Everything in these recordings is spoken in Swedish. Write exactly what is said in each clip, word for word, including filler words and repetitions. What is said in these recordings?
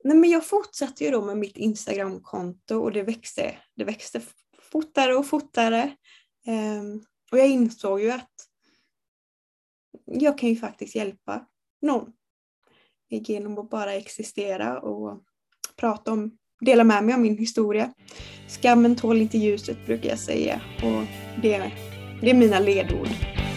nej men jag fortsatte ju då med mitt Instagram-konto och det växte, det växte fortare och fortare. Um, och jag insåg ju att jag kan ju faktiskt hjälpa någon genom att bara existera och prata om, dela med mig av min historia. Skammen tål inte ljuset, brukar jag säga, och det, det är mina ledord.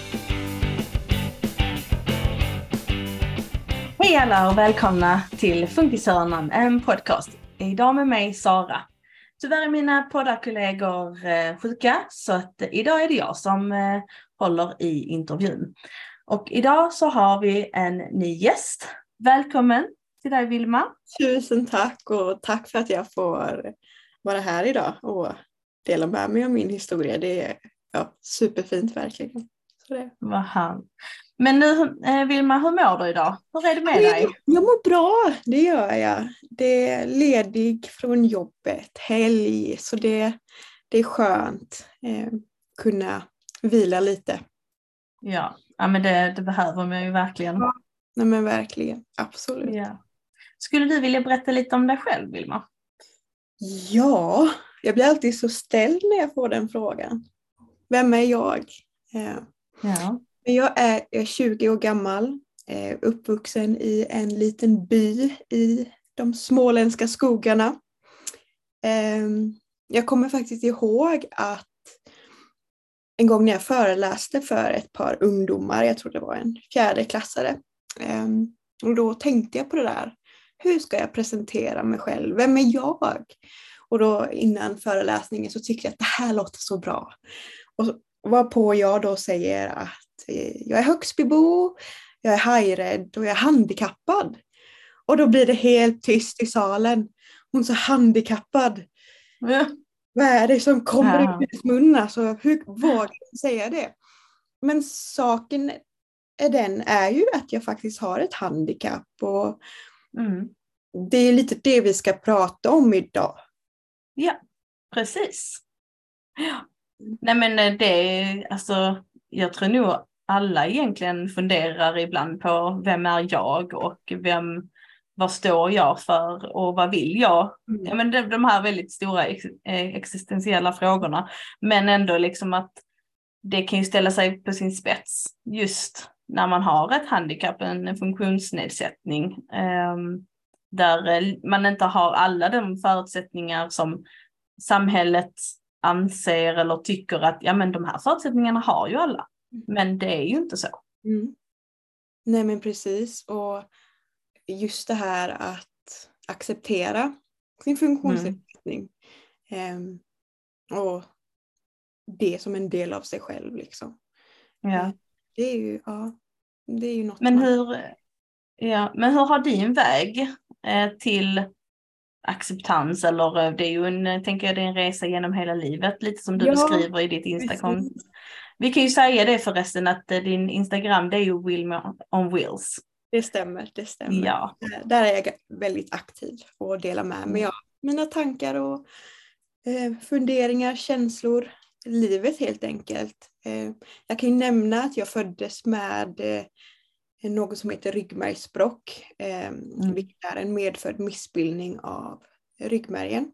Hej alla och välkomna till Funkishörnan, en podcast. Idag med mig Sara. Tyvärr är mina poddarkollegor eh, sjuka, så att eh, idag är det jag som eh, håller i intervjun. Och idag så har vi en ny gäst. Välkommen till dig, Vilma. Tusen tack, och tack för att jag får vara här idag och dela med mig av min historia. Det är ja, superfint verkligen. Så det. Vad han. Men nu eh, Vilma, hur mår du idag? Hur är det med dig? Jag mår bra, det gör jag. Det är ledig från jobbet, helg, så det, det är skönt eh, kunna vila lite. Ja, ja men det, det behöver man ju verkligen. Ja, nej men verkligen, absolut. Ja. Skulle du vilja berätta lite om dig själv, Vilma? Ja, jag blir alltid så ställd när jag får den frågan. Vem är jag? Eh, Ja. jag är tjugo år gammal, eh, uppvuxen i en liten by i de småländska skogarna. Eh, jag kommer faktiskt ihåg att en gång när jag föreläste för ett par ungdomar, jag tror det var en fjärde klassare, eh, och då tänkte jag på det där. Hur ska jag presentera mig själv? Vem är jag? Och då innan föreläsningen så tyckte jag att det här låter så bra. Och varpå jag då säger att jag är Högsbybo, jag är hajrädd och jag är handikappad. Och då blir det helt tyst i salen. Hon sa handikappad. Ja. Vad är det som kommer Ja. ut i munnen? Alltså, hur vågar jag säga det? Men saken är den är ju att jag faktiskt har ett handikapp. Och Mm. det är lite det vi ska prata om idag. Ja, precis. Ja. Nej men det är, alltså, jag tror nog alla egentligen funderar ibland på vem är jag och vem, vad står jag för och vad vill jag? Mm. Ja, men de, de här väldigt stora ex, existentiella frågorna. Men ändå liksom att det kan ju ställa sig på sin spets just när man har ett handikapp, en funktionsnedsättning. Um, där man inte har alla de förutsättningar som samhället anser eller tycker att ja men de här förutsättningarna har ju alla. Men det är ju inte så. Mm. Nej men precis, och just det här att acceptera sin funktionsnedsättning mm. um, och det som en del av sig själv liksom. Ja. Det är ju, ja, det är ju något men man... hur, ja, men hur har din väg eh, till acceptans, eller det är ju en, tänker jag, det är en resa genom hela livet, lite som du ja, beskriver i ditt Instagram. Precis. Vi kan ju säga det förresten att din Instagram, det är ju Wilma on Wheels. Det stämmer, det stämmer. Ja. Där är jag väldigt aktiv och delar med mig av mina tankar och eh, funderingar, känslor, livet helt enkelt. Eh, jag kan ju nämna att jag föddes med eh, något som heter ryggmärgsbråck, eh, mm. vilket är en medfödd missbildning av ryggmärgen.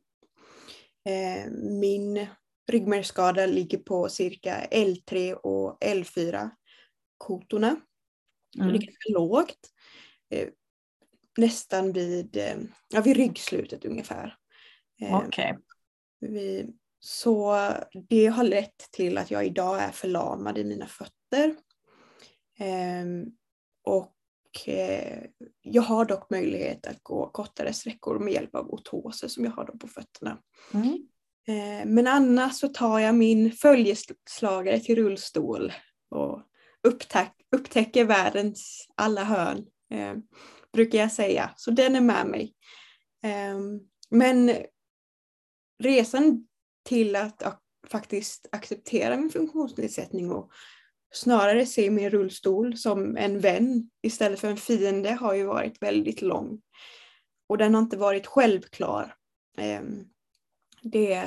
Eh, min ryggmärgsskada ligger på cirka L tre och L fyra kotorna. Mm. Det är ganska lågt. Eh, nästan vid, eh, ja, vid ryggslutet ungefär. Eh, Okej. Okay. Så det har lett till att jag idag är förlamad i mina fötter. Eh, och eh, jag har dock möjlighet att gå kortare sträckor med hjälp av ortoser som jag har då på fötterna. Mm. Eh, men annars så tar jag min följeslagare till rullstol och upptäck, upptäcker världens alla hörn, eh, brukar jag säga. Så den är med mig. Eh, men resan till att ak- faktiskt acceptera min funktionsnedsättning och snarare se min rullstol som en vän istället för en fiende har ju varit väldigt lång. Och den har inte varit självklar. Eh, det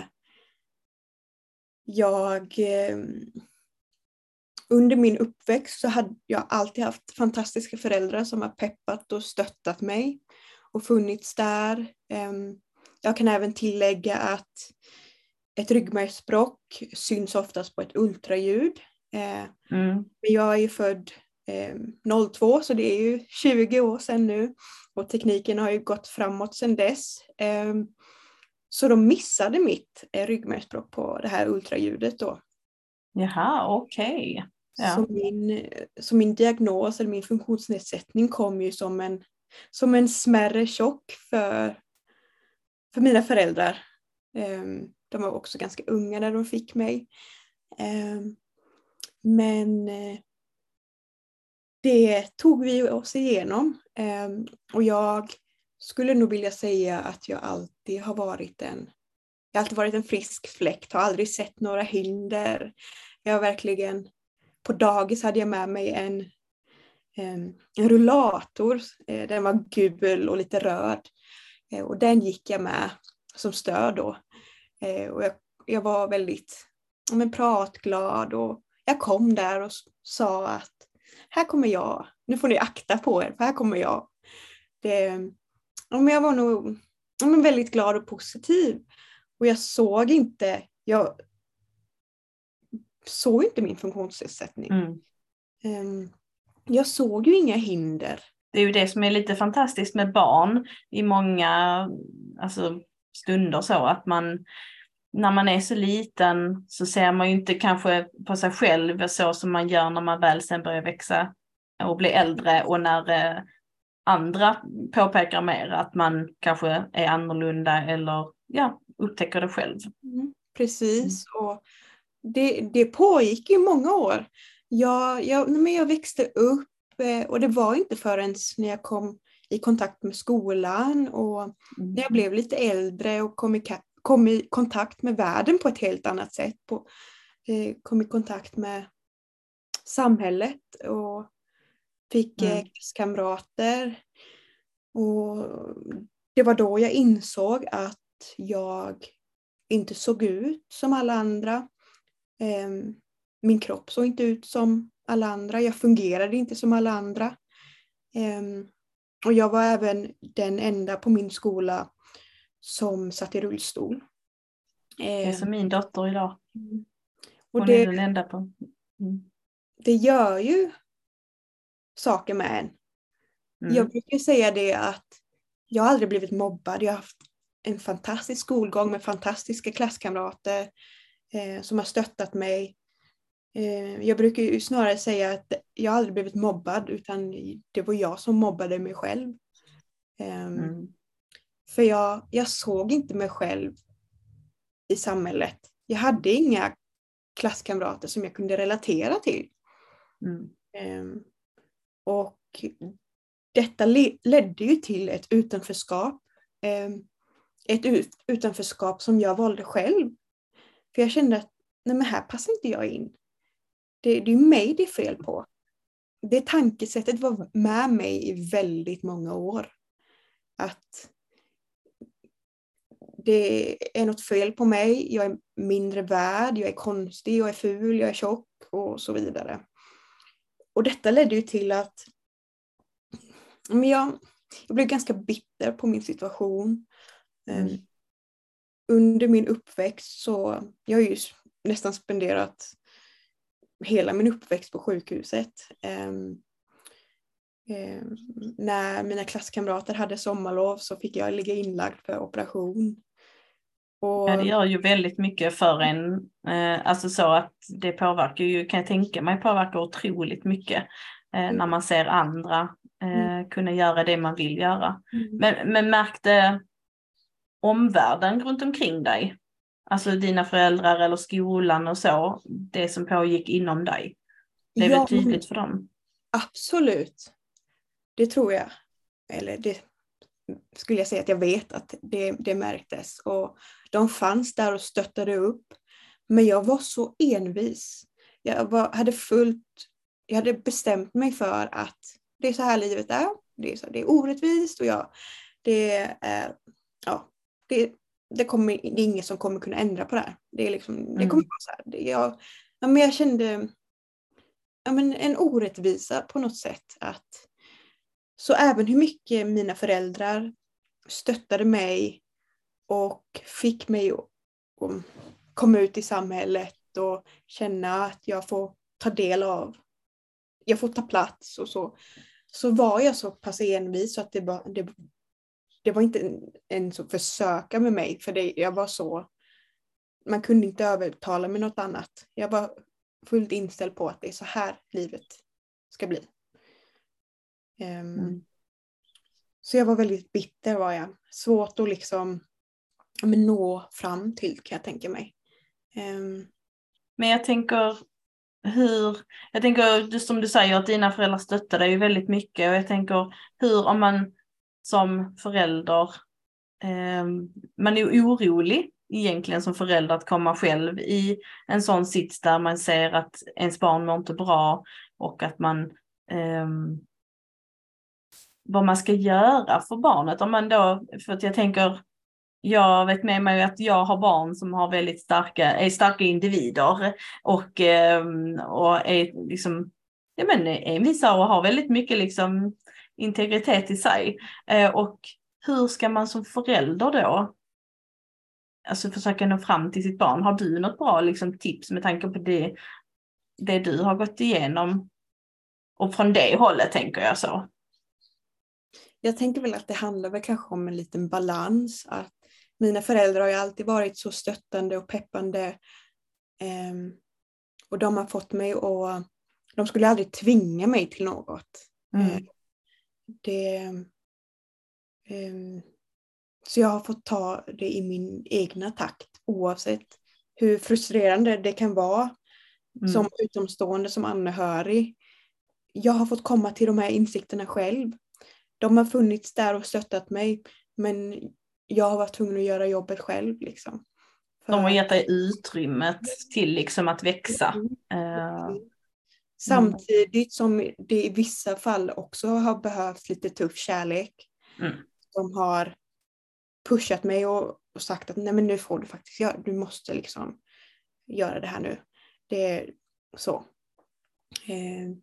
jag... Eh, under min uppväxt så hade jag alltid haft fantastiska föräldrar som har peppat och stöttat mig. och funnits där. Jag kan även tillägga att ett ryggmärgsbråck syns oftast på ett ultraljud. Mm. Jag är ju född noll två, så det är ju tjugo år sedan nu. Och tekniken har ju gått framåt sedan dess. Så de missade mitt ryggmärgsbråck på det här ultraljudet då. Jaha, okej. Okay. Ja. Så, min, så min diagnos eller min funktionsnedsättning kom ju som en, som en smärre chock för, för mina föräldrar. De var också ganska unga när de fick mig. Men det tog vi oss igenom. Och jag skulle nog vilja säga att jag alltid har varit en, jag har alltid varit en frisk fläkt. Har aldrig sett några hinder. Jag har verkligen, på dagis hade jag med mig en, en, en rullator. Den var gul och lite röd. Och den gick jag med som stöd då. Och jag, jag var väldigt men, pratglad. Och jag kom där och sa att här kommer jag. Nu får ni akta på er, för här kommer jag. Det, ja, men jag var nog ja, men väldigt glad och positiv. Och jag såg inte, jag såg inte min funktionsnedsättning. Mm. Jag såg ju inga hinder. Det är ju det som är lite fantastiskt med barn i många alltså, stunder så att man, när man är så liten så ser man ju inte kanske på sig själv så som man gör när man väl sen börjar växa och bli äldre, och när eh, andra påpekar mer att man kanske är annorlunda eller ja, upptäcker det själv. Mm, precis, mm. och det, det pågick ju många år. Jag, jag, men jag växte upp och det var inte förrän när jag kom i kontakt med skolan och mm. när jag blev lite äldre och kom i, kom i kontakt med världen på ett helt annat sätt. På, eh, kom i kontakt med samhället och fick mm. kamrater. Och det var då jag insåg att jag inte såg ut som alla andra. Min kropp såg inte ut som alla andra. Jag fungerade inte som alla andra. Och jag var även den enda på min skola som satt i rullstol. Det är som min dotter idag. Hon och det, är den enda på. Mm. Det gör ju saker med en. Mm. Jag brukar säga det att jag har aldrig blivit mobbad. Jag har haft en fantastisk skolgång med fantastiska klasskamrater eh, som har stöttat mig. Eh, jag brukar ju snarare säga att jag aldrig blivit mobbad, utan det var jag som mobbade mig själv. Eh, mm. För jag, jag såg inte mig själv i samhället. Jag hade inga klasskamrater som jag kunde relatera till. Mm. Eh, och detta le- ledde ju till ett utanförskap. Eh, ett ut- utanförskap som jag valde själv. För jag kände att nej, men här passar inte jag in. Det, det är mig det är fel på. Det tankesättet var med mig i väldigt många år. Att det är något fel på mig. Jag är mindre värd. Jag är konstig. Jag är ful. Jag är tjock. Och så vidare. Och detta ledde ju till att men jag, jag blev ganska bitter på min situation. Mm. Under min uppväxt så jag har ju nästan spenderat hela min uppväxt på sjukhuset. Um, um, när mina klasskamrater hade sommarlov så fick jag ligga inlagd för operation. Och, ja, det gör ju väldigt mycket för en. Eh, alltså så att det påverkar ju, kan jag tänka mig, påverkar otroligt mycket eh, mm. när man ser andra eh, mm. kunna göra det man vill göra. Mm. Men, men märkte omvärlden runt omkring dig, alltså dina föräldrar eller skolan och så, det som pågick inom dig, det är ja, väl tydligt för dem? Absolut, det tror jag, eller det skulle jag säga att jag vet att det, det märktes, och de fanns där och stöttade upp, men jag var så envis. Jag var, hade fullt, jag hade bestämt mig för att det är så här livet är, det är, så, det är orättvist och jag, det är ja, Det, det, kommer, det är ingen som kommer kunna ändra på det här. Det, är liksom, det kommer vara så här. Det, jag, ja, men jag kände ja, men en orättvisa på något sätt. Att så även hur mycket mina föräldrar stöttade mig och fick mig att komma ut i samhället och känna att jag får ta del av, jag får ta plats och så, så var jag så pass envis så att det var, det, det var inte en, en så försöka med mig, för det, jag var så, man kunde inte övertala mig något annat. Jag var fullt inställd på att det är så här livet ska bli. Um, mm. Så jag var väldigt bitter, var jag. Svårt att liksom men, nå fram till, kan jag tänka mig. Um, men jag tänker hur, jag tänker som du säger att dina föräldrar stöttar dig väldigt mycket, och jag tänker hur om man som förälder eh, man är orolig egentligen som förälder att komma själv i en sån sits där man ser att ens barn mår inte bra och att man eh, vad man ska göra för barnet. Om man då, för att jag tänker, jag vet med mig att jag har barn som har väldigt starka, är starka individer och, och är liksom, ja men envisa och har väldigt mycket liksom integritet i sig. Och hur ska man som förälder då alltså försöka nå fram till sitt barn? Har du något bra liksom tips med tanke på det, det du har gått igenom? Och från det hållet tänker jag så. Jag tänker väl att det handlar väl kanske om en liten balans. Att mina föräldrar har ju alltid varit så stöttande och peppande. Eh, och de har fått mig och de skulle aldrig tvinga mig till något. Mm. Eh, det, eh, så jag har fått ta det i min egna takt oavsett hur frustrerande det kan vara mm. som utomstående, som anhörig. Jag har fått komma till de här insikterna själv. De har funnits där och stöttat mig, men jag har varit tvungen att göra jobbet själv. Liksom. För... De har gett dig utrymmet till liksom att växa. Mm. Samtidigt som det i vissa fall också har behövt lite tuff kärlek. Mm. De har pushat mig och, och sagt att nej, men nu får du faktiskt göra, du måste liksom göra det här nu. Det är så. Eh,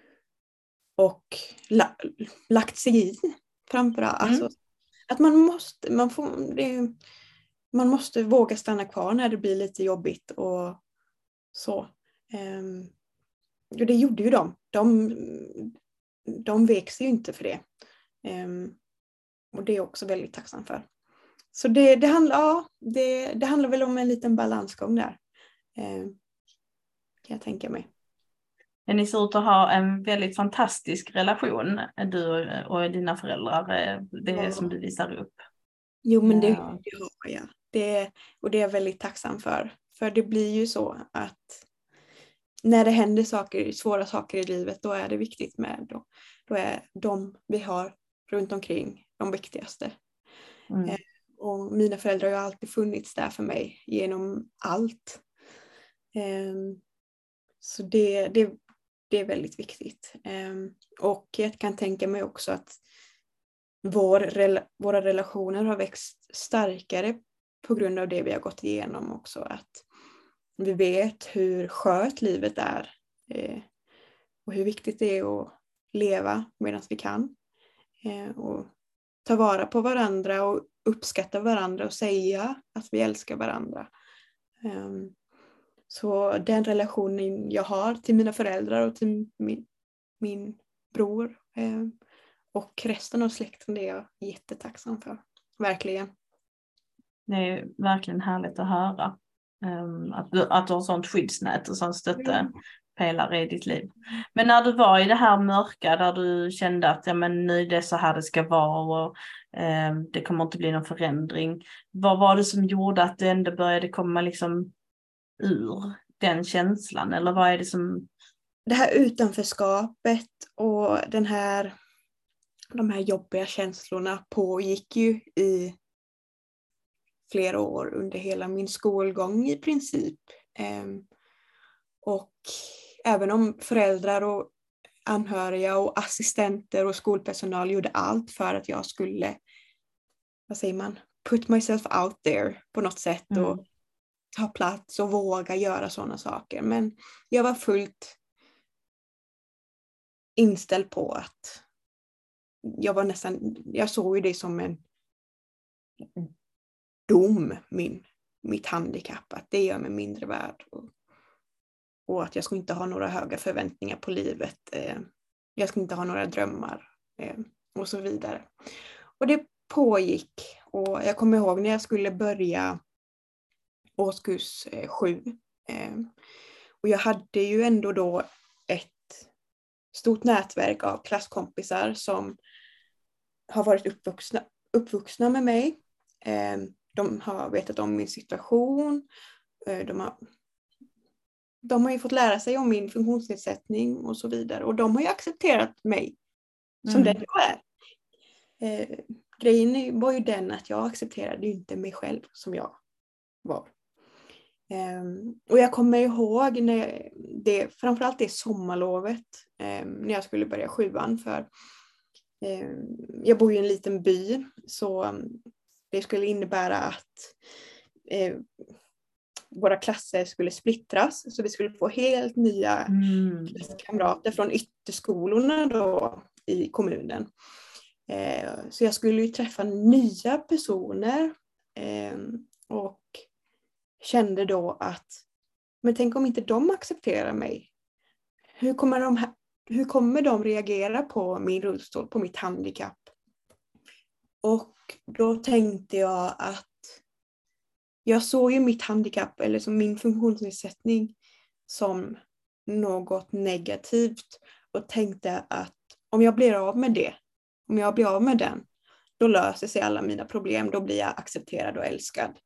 och la, lagt sig i framförallt. Mm. Alltså, att man måste, man, får, det, man måste våga stanna kvar när det blir lite jobbigt och så. Um, och det gjorde ju de. De, de vek sig ju inte för det. Um, och det är jag också väldigt tacksam för. Så det, det, handlar, ja, det, det handlar väl om en liten balansgång där. Um, kan jag tänka mig. Ni ser ut att ha en väldigt fantastisk relation, du och dina föräldrar, det är ja. Som du visar upp. Jo, men det, det har jag. Det, och det är jag väldigt tacksam för. För det blir ju så att när det händer saker, svåra saker i livet, då är det viktigt med, då, då är de vi har runt omkring de viktigaste. Mm. Eh, och mina föräldrar har alltid funnits där för mig genom allt. Eh, så det, det Det är väldigt viktigt. Och jag kan tänka mig också att vår, våra relationer har växt starkare på grund av det vi har gått igenom också. Att vi vet hur skört livet är och hur viktigt det är att leva medan vi kan. Och ta vara på varandra och uppskatta varandra och säga att vi älskar varandra. Så den relationen jag har till mina föräldrar och till min, min bror eh, och resten av släkten, det är jag jättetacksam för. Verkligen. Det är verkligen härligt att höra. Um, att, du, att du har sånt skyddsnät och sånt stöttepelare i ditt liv. Men när du var i det här mörka där du kände att ja, men nu är det så här det ska vara och um, det kommer inte bli någon förändring. Vad var det som gjorde att du ändå började komma liksom ur den känslan, eller vad är det som... Det här utanförskapet och den här de här jobbiga känslorna pågick ju i flera år under hela min skolgång i princip. Och även om föräldrar och anhöriga och assistenter och skolpersonal gjorde allt för att jag skulle, vad säger man, put myself out there på något sätt och mm. ta plats och våga göra sådana saker. Men jag var fullt inställd på att jag var nästan, jag såg ju det som en dom, min, mitt handikapp, att det gör mig mindre värd. Och, och att jag ska inte ha några höga förväntningar på livet. Eh, jag ska inte ha några drömmar eh, och så vidare. Och det pågick, och jag kommer ihåg när jag skulle börja årskurs eh, sju. Eh, och jag hade ju ändå då ett stort nätverk av klasskompisar som har varit uppvuxna, uppvuxna med mig. Eh, de har vetat om min situation. Eh, de har De har ju fått lära sig om min funktionsnedsättning och så vidare. Och de har ju accepterat mig som Mm. den jag är. Eh, grejen var ju den att jag accepterade inte mig själv som jag var. Eh, och jag kommer ihåg när det, framförallt det sommarlovet eh, när jag skulle börja sjuan. För eh, jag bor i en liten by, så det skulle innebära att eh, våra klasser skulle splittras, så vi skulle få helt nya Mm. kamrater från ytterskolorna då i kommunen. Eh, så jag skulle ju träffa nya personer eh, och kände då att, men tänk om inte de accepterar mig. Hur kommer de, hur kommer de reagera på min rullstol, på mitt handikapp? Och då tänkte jag att jag såg ju mitt handikapp, eller som min funktionsnedsättning, som något negativt och tänkte att om jag blir av med det, om jag blir av med den, då löser sig alla mina problem, då blir jag accepterad och älskad.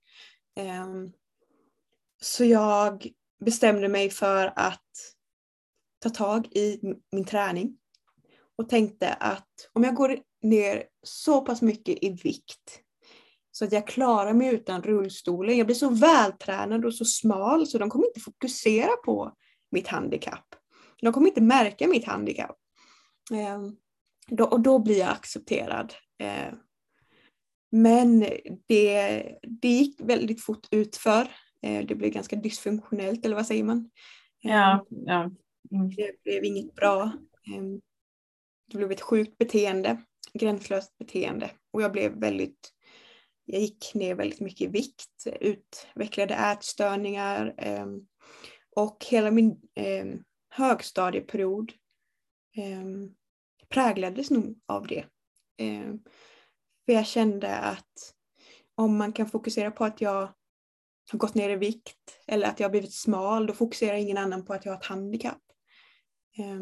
Så jag bestämde mig för att ta tag i min träning och tänkte att om jag går ner så pass mycket i vikt så att jag klarar mig utan rullstolen. Jag blir så vältränad och så smal så de kommer inte fokusera på mitt handikapp. De kommer inte märka mitt handikapp. Eh, då, och då blir jag accepterad. Eh, men det, det gick väldigt fort utför. Eh, det blev ganska dysfunktionellt, eller vad säger man? Eh, Ja, ja. Mm. Det blev inget bra. Eh, det blev ett sjukt beteende. Gränslöst beteende. Och jag blev väldigt... Jag gick ner väldigt mycket i vikt, utvecklade ätstörningar eh, och hela min eh, högstadieperiod eh, präglades nog av det. Eh, för jag kände att om man kan fokusera på att jag har gått ner i vikt eller att jag har blivit smal, då fokuserar ingen annan på att jag har ett handikapp. Eh,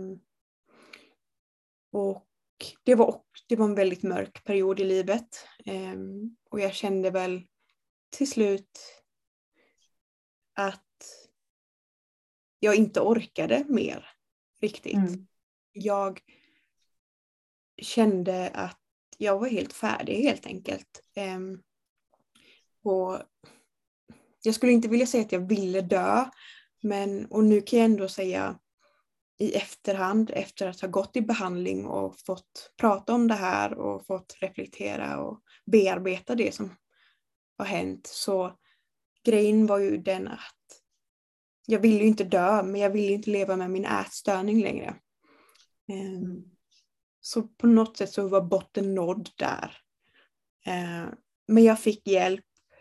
och Det var, det var en väldigt mörk period i livet. Um, och jag kände väl till slut att jag inte orkade mer riktigt. Mm. Jag kände att jag var helt färdig helt enkelt. Um, och jag skulle inte vilja säga att jag ville dö. Men, och nu kan jag ändå säga i efterhand, efter att ha gått i behandling och fått prata om det här och fått reflektera och bearbeta det som har hänt, så grejen var ju den att jag ville ju inte dö, men jag ville inte leva med min ätstörning längre. Mm. Så på något sätt så var botten nådd där. Men jag fick hjälp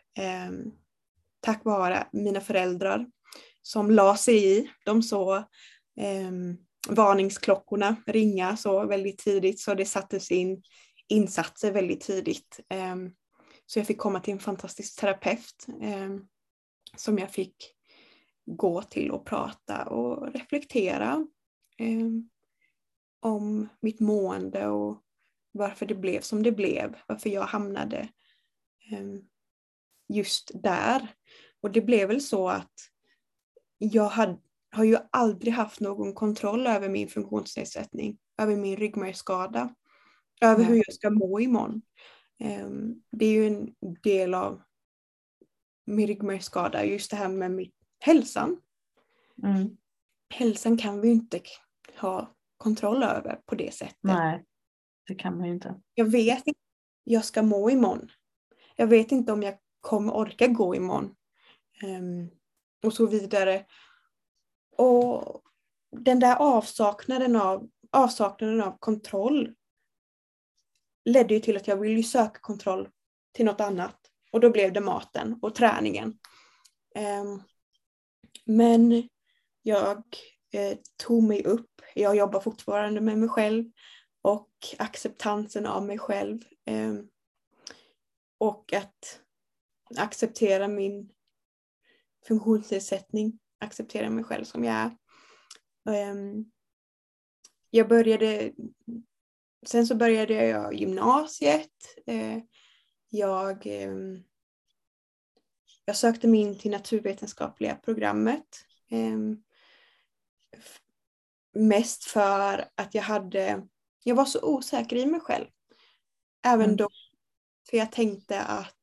tack vare mina föräldrar som la sig i. De såg Um, varningsklockorna ringa så väldigt tidigt, så det sattes in insatser väldigt tidigt. Um, så jag fick komma till en fantastisk terapeut um, som jag fick gå till och prata och reflektera um, om mitt mående och varför det blev som det blev, varför jag hamnade um, just där. Och det blev väl så att jag hade har ju aldrig haft någon kontroll över min funktionsnedsättning, över min ryggmärgsskada, över mm. hur jag ska må imorgon. Um, det är ju en del av min ryggmärgsskada, just det här med min, hälsan. Mm. Hälsan kan vi ju inte ha kontroll över på det sättet. Nej, det kan man ju inte. Jag vet inte om jag ska må imorgon. Jag vet inte om jag kommer orka gå imorgon. Um, och så vidare. Och den där avsaknaden av, avsaknaden av kontroll ledde ju till att jag ville söka kontroll till något annat. Och då blev det maten och träningen. Um, men jag eh, tog mig upp. Jag jobbar fortfarande med mig själv. Och acceptansen av mig själv. Um, och att acceptera min funktionsnedsättning. Acceptera mig själv som jag är. Um, jag började... Sen så började jag gymnasiet. Uh, jag... Um, Jag sökte mig in till naturvetenskapliga programmet. Eh, f- mest för att jag hade... Jag var så osäker i mig själv. Även Mm. då. För jag tänkte att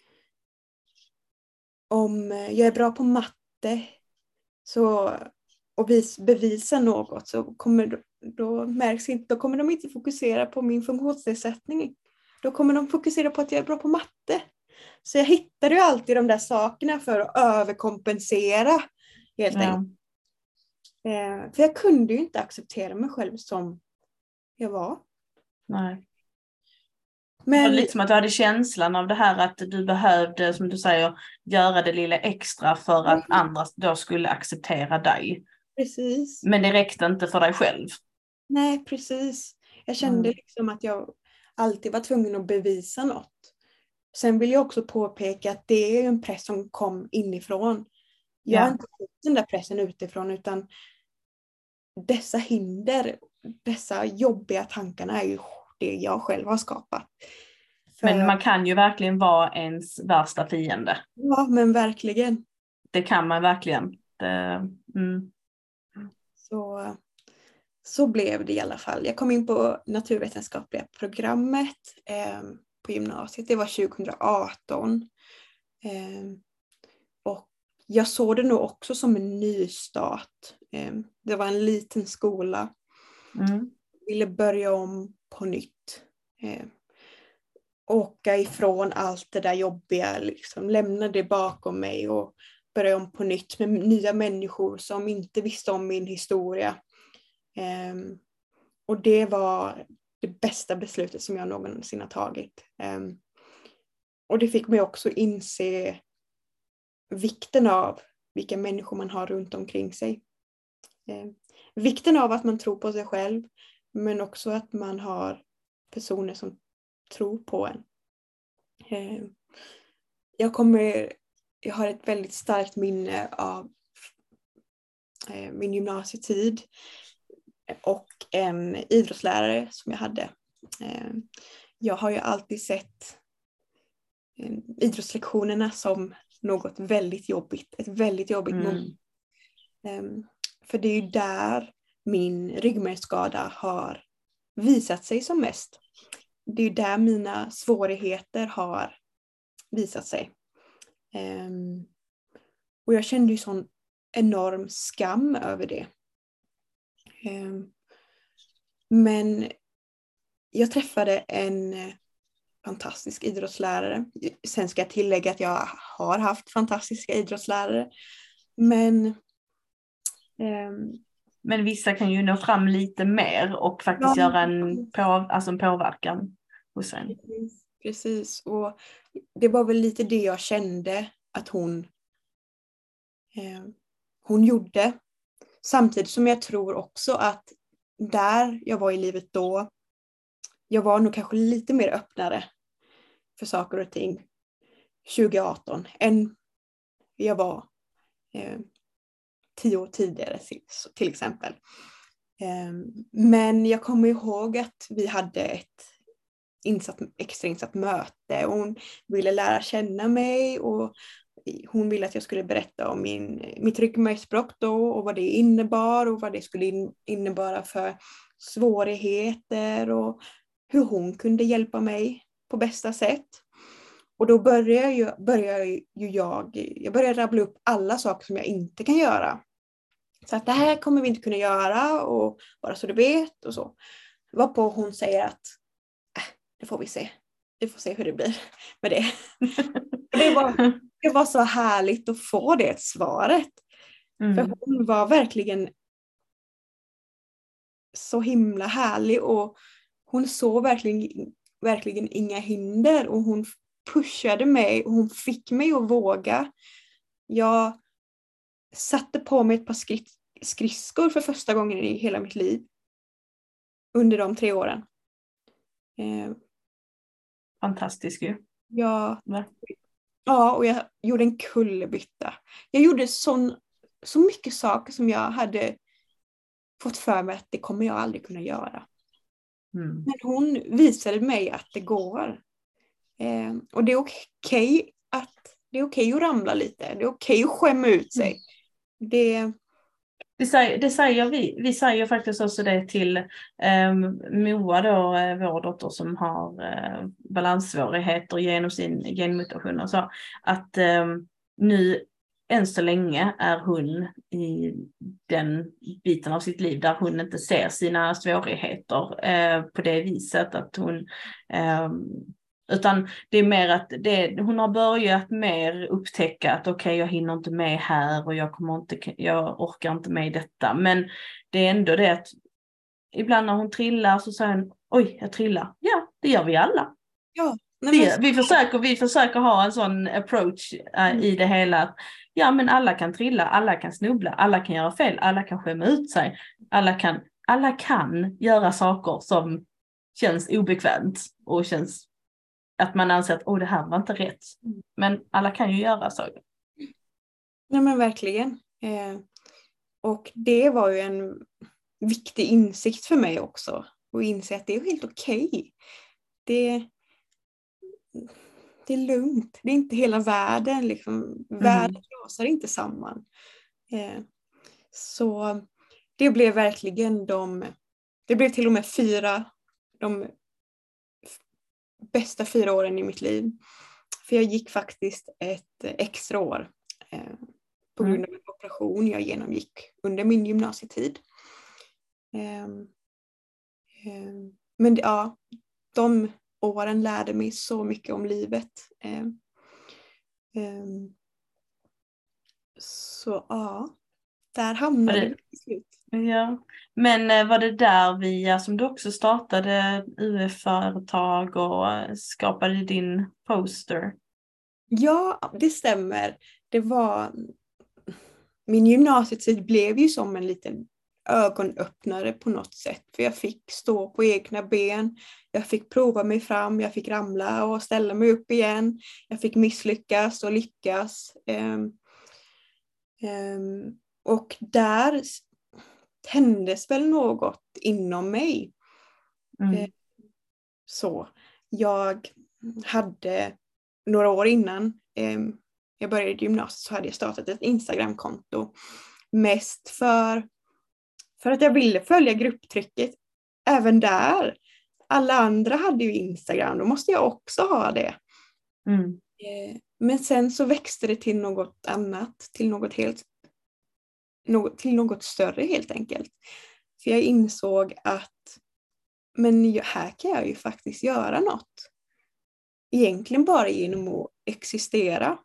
om jag är bra på matte så, och vis, bevisa något så kommer, då märks inte, då kommer de inte fokusera på min funktionsnedsättning. Då kommer de fokusera på att jag är bra på matte. Så jag hittade ju alltid de där sakerna för att överkompensera helt Ja. enkelt. Eh, för jag kunde ju inte acceptera mig själv som jag var. Nej. Men, Det var lite som att du hade känslan av det här att du behövde, som du säger, göra det lilla extra för att andra då skulle acceptera dig. Precis. Men det räckte inte för dig själv. Nej, precis. Jag kände Mm. liksom att jag alltid var tvungen att bevisa något. Sen vill jag också påpeka att det är en press som kom inifrån. Jag Ja. har inte fått den där pressen utifrån, utan dessa hinder, dessa jobbiga tankarna är ju det jag själv har skapat. För, Men man kan ju verkligen vara ens värsta fiende. ja, men verkligen. Det kan man verkligen. Det, mm. Så, så blev det i alla fall. Jag kom in på naturvetenskapliga programmet eh, på gymnasiet. Det var tjugo arton. Eh, och jag såg det nog också som en nystart. Eh, det var en liten skola. Mm. Jag ville börja om på nytt. Eh, åka ifrån allt det där jobbiga. Liksom, lämna det bakom mig och börja om på nytt med nya människor som inte visste om min historia. Um, och det var det bästa beslutet som jag någonsin har tagit. Um, och det fick mig också inse vikten av vilka människor man har runt omkring sig. Um, vikten av att man tror på sig själv, men också att man har personer som tror på en. Um, jag kommer, jag har ett väldigt starkt minne av uh, min gymnasietid. Och en idrottslärare som jag hade. Jag har ju alltid sett idrottslektionerna som något väldigt jobbigt. Ett väldigt jobbigt Mm. moment. För det är ju där min ryggmärgsskada har visat sig som mest. Det är ju där mina svårigheter har visat sig. Och jag kände ju sån enorm skam över det. Men jag träffade en fantastisk idrottslärare. Sen ska jag tillägga att jag har haft fantastiska idrottslärare. Men, um, Men vissa kan ju nå fram lite mer och faktiskt ja, göra en, på, alltså en påverkan hos en. Precis, precis. Och det var väl lite det jag kände att hon, eh, hon gjorde. Samtidigt som jag tror också att där jag var i livet då, jag var nog kanske lite mer öppnare för saker och ting tjugo arton än jag var eh, tio år tidigare till exempel. Eh, men jag kommer ihåg att vi hade ett insatt, extra insatt möte och hon ville lära känna mig och hon ville att jag skulle berätta om min, mitt ryggmärgsbråck då och vad det innebar och vad det skulle in, innebära för svårigheter och hur hon kunde hjälpa mig på bästa sätt. Och då började ju, började ju jag, jag började rabbla upp alla saker som jag inte kan göra. Så att det här kommer vi inte kunna göra och bara så du vet och så. Varpå hon säger att äh, det får vi se. Vi får se hur det blir med det. det, var, det var så härligt att få det svaret. Mm. För hon var verkligen så himla härlig och hon såg verkligen verkligen inga hinder och hon pushade mig och hon fick mig att våga. Jag satte på mig ett par skrid- skridskor för första gången i hela mitt liv under de tre åren. Eh, Fantastiskt ju. jag, Va? ja, och jag gjorde en kullerbytta. Jag gjorde sån, så mycket saker som jag hade fått för mig att det kommer jag aldrig kunna göra. Mm. Men hon visade mig att det går. Eh, och det är okej att det är okej att ramla lite. Det är okej att skämma ut sig. Mm. Det, det, säger, det säger vi. Vi säger faktiskt också det till eh, Moa då, eh, vår dotter som har eh, balanssvårigheter genom sin genmutation och så. Att eh, nu än så länge är hon i den biten av sitt liv där hon inte ser sina svårigheter eh, på det viset att hon eh, utan det är mer att det, hon har börjat mer upptäcka att okej, okay, jag hinner inte med här och jag kommer inte, jag orkar inte med detta. Men det är ändå det att ibland när hon trillar så säger hon, oj, jag trillar. Ja, det gör vi alla. ja, nej, det, vi, försöker, vi försöker ha en sån approach uh, mm. i det hela. Ja, men alla kan trilla, alla kan snubbla, alla kan göra fel, alla kan skämma ut sig. Alla kan, alla kan göra saker som känns obekvämt och känns att man anser att oh, det här var inte rätt. Men alla kan ju göra så. Nej men verkligen. Eh, och det var ju en viktig insikt för mig också. Att inse att det är helt okej. Det, det är lugnt. Det är inte hela världen. Liksom. Mm. Världen rasar inte samman. Eh, så det blev verkligen de... Det blev till och med fyra... De bästa fyra åren i mitt liv. För jag gick faktiskt ett extra år eh, på grund av en operation jag genomgick under min gymnasietid. Eh, eh, men ja, de åren lärde mig så mycket om livet. Eh, eh, så ja, där hamnade vi till slut. Ja, men var det där via som du också startade U F-företag och skapade din poster? Ja, det stämmer. Det var... Min gymnasietid blev ju som en liten ögonöppnare på något sätt. För jag fick stå på egna ben. Jag fick prova mig fram. Jag fick ramla och ställa mig upp igen. Jag fick misslyckas och lyckas. Um, um, och där tändes väl något inom mig. Mm. Uh, så jag hade några år innan um, jag började i gymnasiet så hade jag startat ett Instagram-konto. Mest för, för att jag ville följa grupptrycket. Även där. Alla andra hade ju Instagram. Då måste jag också ha det. Mm. Men sen så växte det till något annat. Till något helt något, till något större helt enkelt. För jag insåg att men här kan jag ju faktiskt göra något. Egentligen bara genom att existera.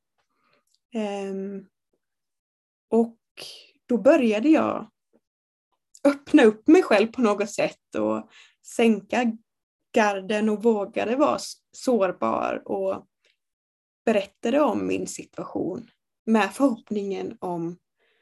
Um, och då började jag öppna upp mig själv på något sätt och sänka garden och vågade vara sårbar och berättade om min situation med förhoppningen om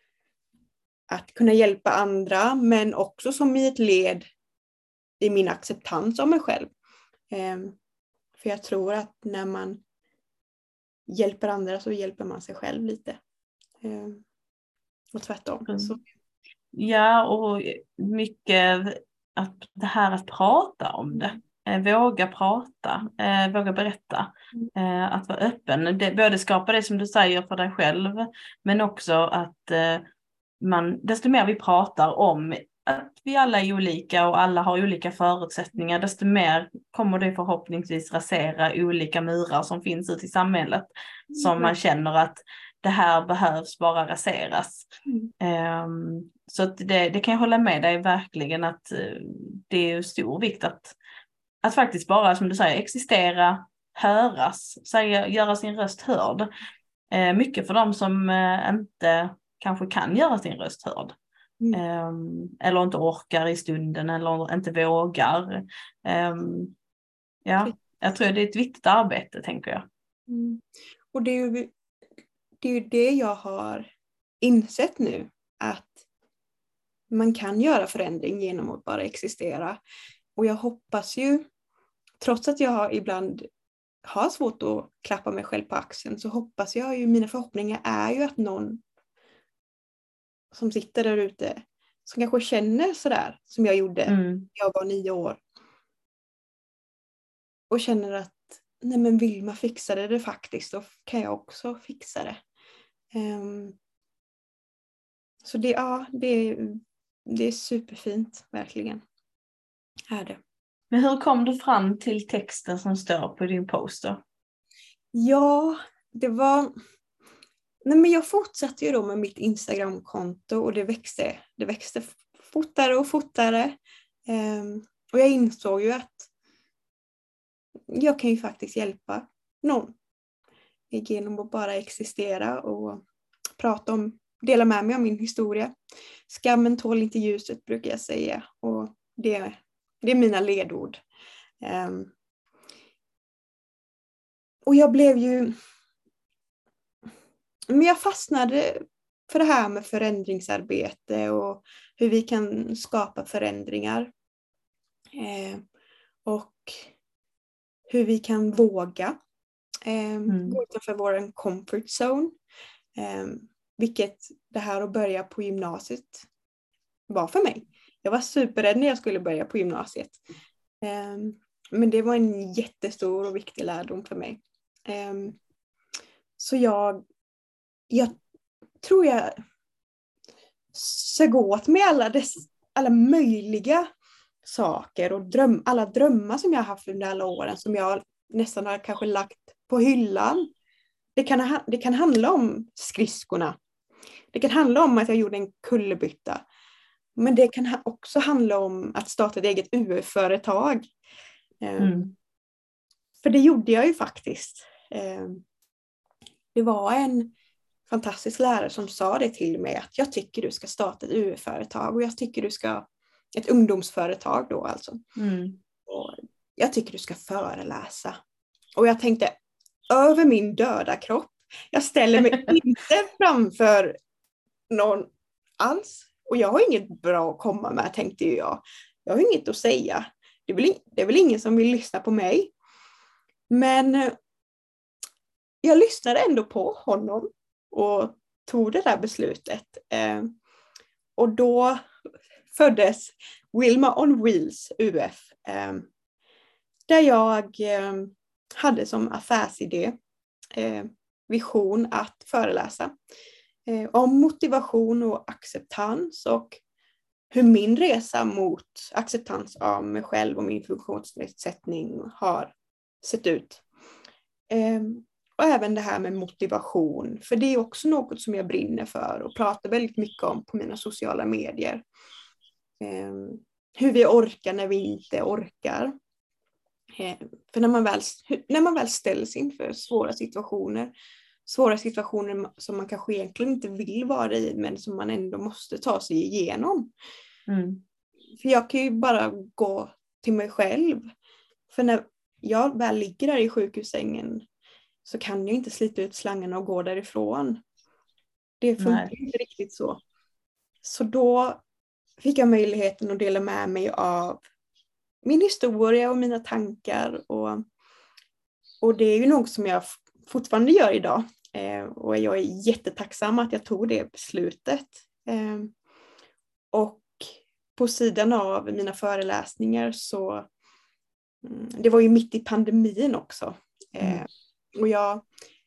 att kunna hjälpa andra men också som i ett led i min acceptans av mig själv. Um, för jag tror att när man hjälper andra så hjälper man sig själv lite. Um, och tvärtom. Mm. Så. Ja, och mycket att det här att prata om det. Eh, våga prata, eh, våga berätta. Eh, att vara öppen. Det, både skapa det som du säger för dig själv. Men också att eh, man, desto mer vi pratar om att vi alla är olika och alla har olika förutsättningar, desto mer kommer det förhoppningsvis rasera olika murar som finns ute i samhället. Mm. Som man känner att det här behövs bara raseras. Mm. Um, så att det, det kan jag hålla med dig verkligen att uh, det är stor vikt att, att faktiskt bara, som du säger, existera, höras, säga, göra sin röst hörd. Uh, mycket för dem som uh, inte kanske kan göra sin röst hörd. Mm. Um, eller inte orkar i stunden eller inte vågar. Um, ja. jag tror det är ett viktigt arbete, tänker jag. Mm. Och det är, ju, det är ju det jag har insett nu, att man kan göra förändring genom att bara existera. Och jag hoppas ju, trots att jag ibland har svårt att klappa mig själv på axeln, så hoppas jag ju, mina förhoppningar är ju att någon som sitter där ute, som kanske känner sådär som jag gjorde Mm. när jag var nio år. Och känner att, nej men Vilma fixade det faktiskt, då kan jag också fixa det. Um, så det, ja, det, det är superfint, verkligen. Är det. Men hur kom du fram till texten som står på din poster? Ja, det var... Nej, men jag fortsatte ju då med mitt Instagram-konto och det växte, det växte fortare och fortare. Um, och jag insåg ju att jag kan ju faktiskt hjälpa någon genom att bara existera och prata om, dela med mig av min historia. Skammen tål inte ljuset, brukar jag säga, och det, det är mina ledord. Um, och jag blev ju, men jag fastnade för det här med förändringsarbete och hur vi kan skapa förändringar. Eh, och hur vi kan våga eh, Mm. gå utanför vår comfort zone. Eh, vilket det här att börja på gymnasiet var för mig. Jag var superrädd när jag skulle börja på gymnasiet. Eh, men det var en jättestor och viktig lärdom för mig. Eh, så jag, jag tror jag ska gå åt med alla, dess, alla möjliga saker och dröm, alla drömmar som jag har haft under alla åren, som jag nästan har kanske lagt på hyllan. Det kan, det kan handla om skridskorna. Det kan handla om att jag gjorde en kullerbytta. Men det kan också handla om att starta ett eget U F-företag. Mm. För det gjorde jag ju faktiskt. Det var en fantastisk lärare som sa det till mig, att jag tycker du ska starta ett U F-företag och jag tycker du ska, ett ungdomsföretag då alltså. Mm. Och jag tycker du ska föreläsa. Och jag tänkte, över min döda kropp, jag ställer mig inte framför någon alls. Och jag har inget bra att komma med, tänkte jag. Jag har inget att säga. Det är väl, det är väl ingen som vill lyssna på mig. Men jag lyssnade ändå på honom och tog det där beslutet. Eh, och då föddes Wilma on Wheels U F. Eh, där jag eh, hade som affärsidé, eh, vision att föreläsa eh, om motivation och acceptans och hur min resa mot acceptans av mig själv och min funktionsnedsättning har sett ut. Eh, och även det här med motivation, för det är också något som jag brinner för och pratar väldigt mycket om på mina sociala medier. Eh, hur vi orkar när vi inte orkar. Eh, för när man, väl, när man väl ställs inför svåra situationer, svåra situationer som man kanske egentligen inte vill vara i, men som man ändå måste ta sig igenom. Mm. För jag kan ju bara gå till mig själv. För när jag väl ligger där i sjukhussängen så kan jag inte slita ut slangarna och gå därifrån. Det funkar Nej. inte riktigt så. Så då fick jag möjligheten att dela med mig av min historia och mina tankar. Och, och det är ju något som jag fortfarande gör idag. Eh, och jag är jättetacksam att jag tog det beslutet. Eh, och på sidan av mina föreläsningar så, mm, det var ju mitt i pandemin också. Eh, mm. Och jag,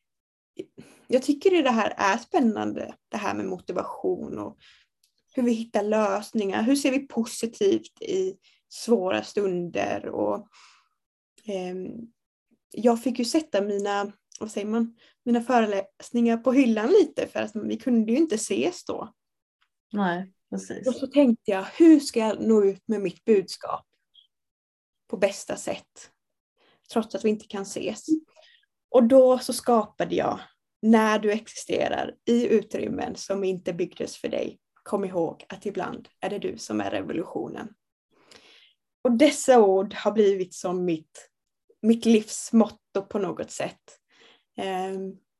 jag tycker det här är spännande, det här med motivation och hur vi hittar lösningar. Hur ser vi positivt i svåra stunder? Och, eh, jag fick ju sätta mina, vad säger man, mina föreläsningar på hyllan lite, för att vi kunde ju inte ses då. Nej, precis. Och så tänkte jag, hur ska jag nå ut med mitt budskap på bästa sätt, trots att vi inte kan ses? Och då så skapade jag, när du existerar i utrymmen som inte byggdes för dig, kom ihåg att ibland är det du som är revolutionen. Och dessa ord har blivit som mitt mitt livs motto på något sätt. Eh,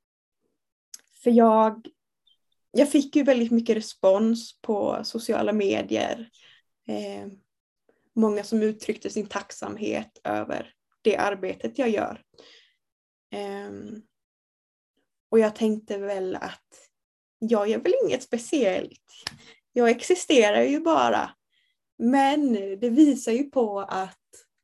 för jag, jag fick ju väldigt mycket respons på sociala medier. Eh, många som uttryckte sin tacksamhet över det arbetet jag gör. Eh, och jag tänkte väl att jag gör väl inget speciellt. Jag existerar ju bara. Men det visar ju på att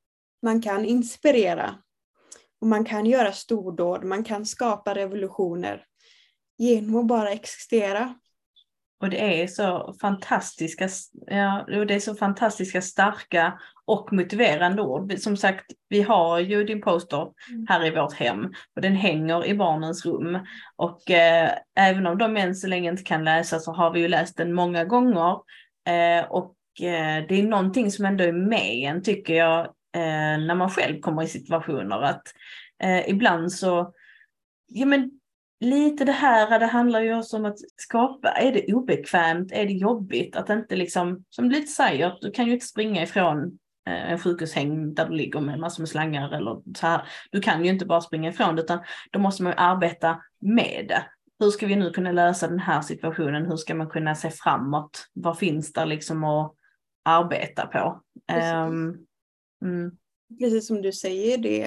man kan inspirera. Och man kan göra stordåd. Man kan skapa revolutioner. Genom att bara existera. Och det är så fantastiska, ja, det är så fantastiska, starka och motiverande ord. Som sagt, vi har ju din poster här i vårt hem. Och den hänger i barnens rum. Och eh, även om de än så länge inte kan läsa så har vi ju läst den många gånger. Eh, och eh, det är någonting som ändå är med en, tycker jag, eh, när man själv kommer i situationer. Att eh, ibland så, ja men, lite det här, det handlar ju också om att skapa, är det obekvämt, är det jobbigt att inte liksom, som du lite säger, du kan ju inte springa ifrån eh, en sjukhushäng där du ligger med massor med slangar eller så här. Du kan ju inte bara springa ifrån det, utan då måste man ju arbeta med det. Hur ska vi nu kunna lösa den här situationen? Hur ska man kunna se framåt? Vad finns där liksom att arbeta på? Precis, Um, mm. Precis som du säger det.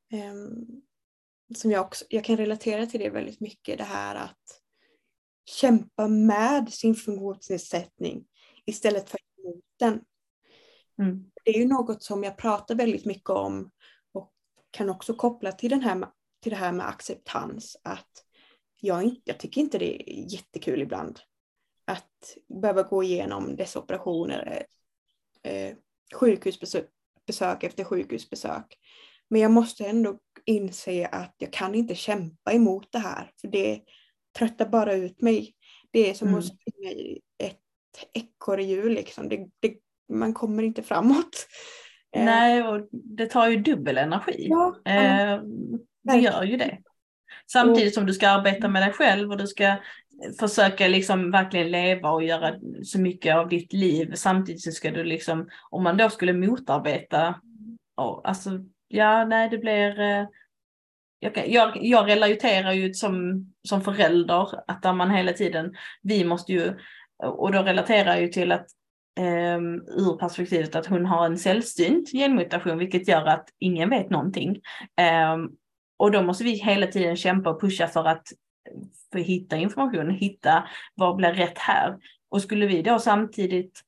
Um... som jag också, jag kan relatera till det väldigt mycket, det här att kämpa med sin funktionsnedsättning istället för emot den. Mm. Det är ju något som jag pratar väldigt mycket om och kan också koppla till, den här, till det här med acceptans, att jag, inte, jag tycker inte det är jättekul ibland att behöva gå igenom dessa operationer, eh, sjukhusbesök besök efter sjukhusbesök. Men jag måste ändå inse att jag kan inte kämpa emot det här. För det tröttar bara ut mig. Det är som mm. att springa i ett ekorrhjul. Liksom. Det, det, man kommer inte framåt. Nej, och det tar ju dubbel energi. Ja, eh, det gör ju det. Samtidigt som du ska arbeta med dig själv och du ska försöka liksom verkligen leva och göra så mycket av ditt liv. Samtidigt så ska du liksom, om man då skulle motarbeta, och, alltså, ja, nej, det blir... Eh, jag, jag, jag relaterar ju som, som förälder att där man hela tiden, vi måste ju, och då relaterar jag ju till att um, ur perspektivet att hon har en sällsynt genmutation, vilket gör att ingen vet någonting. Um, och då måste vi hela tiden kämpa och pusha för att för att hitta information, hitta vad blir rätt här. Och skulle vi då samtidigt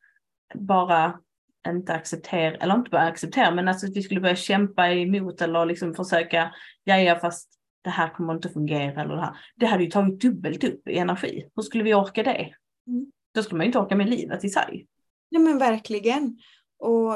bara inte acceptera, eller inte bara acceptera, men alltså att vi skulle börja kämpa emot eller liksom försöka, ja, ja fast det här kommer inte fungera eller det här. Det hade ju tagit dubbelt upp i energi. Hur skulle vi orka det? Mm. Då skulle man ju inte orka med livet i sig. Nej, men verkligen. Och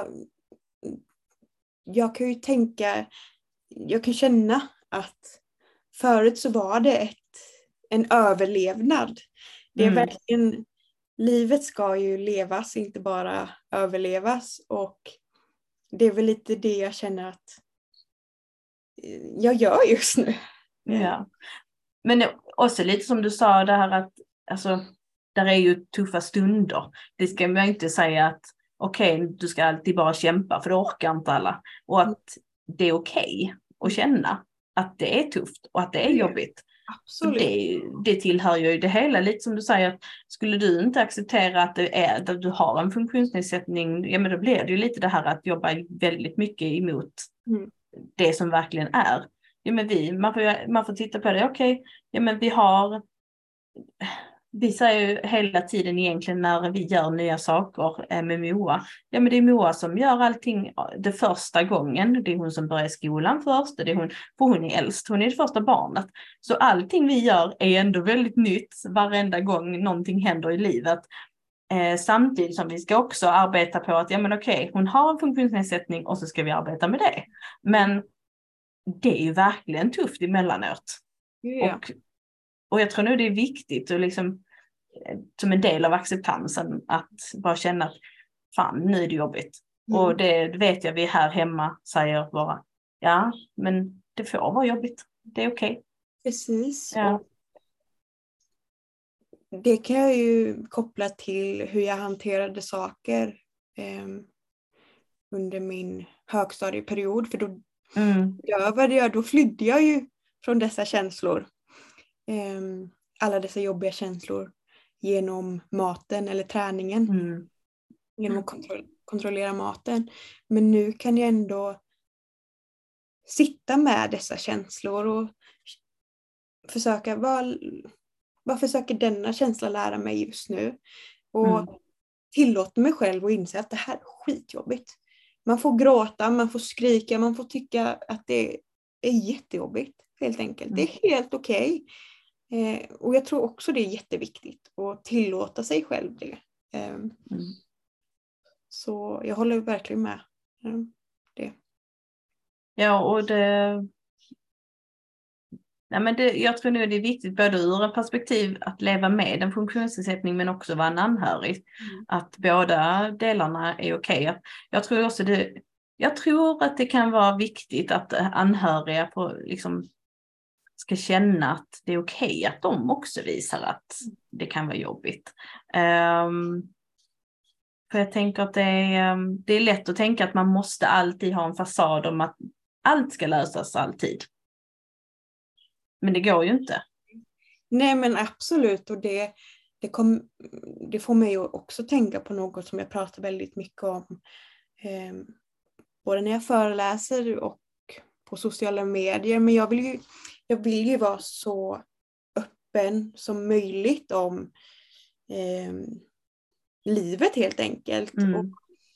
jag kan ju tänka, jag kan känna att förut så var det ett, en överlevnad. Det är mm. verkligen, livet ska ju levas, inte bara överlevas. Och det är väl lite det jag känner att jag gör just nu. Ja. Men också lite som du sa, det här att alltså, där är ju tuffa stunder. Det ska man inte säga att okej, okay, du ska alltid bara kämpa, för det orkar inte alla. Och att det är okej okay att känna att det är tufft och att det är jobbigt. Absolut. Det, det tillhör ju det hela, lite som du säger, att skulle du inte acceptera att, det är, att du har en funktionsnedsättning, ja men då blir det ju lite det här att jobba väldigt mycket emot mm. det som verkligen är. Ja men vi, man får, man får titta på det, okej, okay, ja men vi har, vi säger ju hela tiden egentligen när vi gör nya saker med Moa, ja men det är Moa som gör allting det första gången, det är hon som börjar skolan först, det är hon, för hon är äldst, hon är det första barnet. Så allting vi gör är ändå väldigt nytt varenda gång någonting händer i livet. Eh, samtidigt som vi ska också arbeta på att, ja men okej, hon har en funktionsnedsättning och så ska vi arbeta med det. Men det är ju verkligen tufft emellanåt. Yeah. Och, och jag tror nu det är viktigt och liksom som en del av acceptansen att bara känna att fan, nu är det jobbigt. Mm. Och det vet jag vi här hemma säger bara, ja, men det får vara jobbigt. Det är okej. Okay. Precis. Ja. Det kan jag ju koppla till hur jag hanterade saker eh, under min högstadieperiod. För då, Mm. Över det, då flydde jag ju från dessa känslor. Um, alla dessa jobbiga känslor genom maten eller träningen. Mm. Genom att kontro- kontrollera maten. Men nu kan jag ändå sitta med dessa känslor och försöka, vad, vad försöker denna känsla lära mig just nu? Och Mm. tillåter mig själv att inse att det här är skitjobbigt. Man får gråta, man får skrika, man får tycka att det är jättejobbigt helt enkelt. Mm. Det är helt okej. Eh, och jag tror också det är jätteviktigt att tillåta sig själv det. Eh, Mm. Så jag håller verkligen med eh, det. Ja, och det... Ja, men det, jag tror nu det är viktigt både ur ett perspektiv att leva med en funktionsnedsättning men också vara en anhörig. Mm. Att båda delarna är okej. Jag tror också det, jag tror att det kan vara viktigt att anhöriga på, liksom, ska känna att det är okej att de också visar att det kan vara jobbigt. Um, för jag tänker att det är, det är lätt att tänka att man måste alltid ha en fasad om att allt ska lösas alltid. Men det går ju inte. Nej, men absolut. Och det, det, kom, det får mig också tänka på något som jag pratar väldigt mycket om. Eh, både när jag föreläser och på sociala medier. Men jag vill ju, jag vill ju vara så öppen som möjligt om eh, livet helt enkelt. Mm. Och